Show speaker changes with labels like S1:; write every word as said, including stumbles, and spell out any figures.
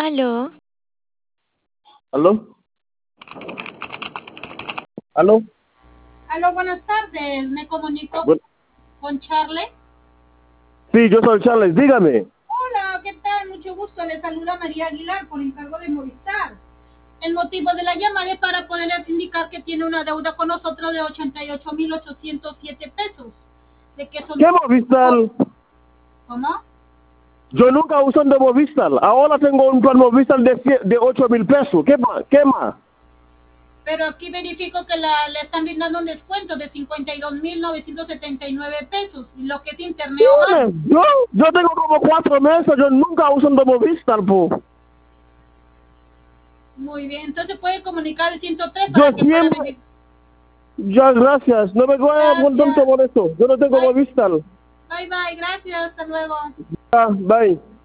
S1: Aló.
S2: ¿Aló? ¿Aló?
S3: Aló, buenas tardes. Me comunico
S2: Bu-
S3: con Charles.
S2: Sí, yo soy Charles, dígame.
S3: Hola, ¿qué tal? Mucho gusto. Le saluda María Aguilar por encargo de Movistar. El motivo de la llamada es para poderle indicar que tiene una deuda con nosotros de ochenta y ocho mil ochocientos siete pesos. ¿De qué son?
S2: ¿Qué Movistar?
S3: ¿Cómo?
S2: Yo nunca uso de Movistar. Ahora tengo un plan Movistar de, cie- de ocho mil pesos. ¿Qué más? ¿Qué más?
S3: Pero aquí verifico que la, le están brindando un descuento de cincuenta y dos mil novecientos setenta y nueve pesos. Y lo que es internet hogar.
S2: Yo, yo tengo como cuatro meses. Yo nunca uso de Movistar, po.
S3: Muy bien. Entonces puede comunicar el ciento tres
S2: Yo
S3: para que pueda
S2: siempre...
S3: venir.
S2: Ya, gracias. No me voy a
S3: Gracias.
S2: tanto por eso. Yo no tengo
S3: Bye.
S2: Movistar.
S3: Bye, bye. Gracias. Hasta luego.
S2: Ya, bye.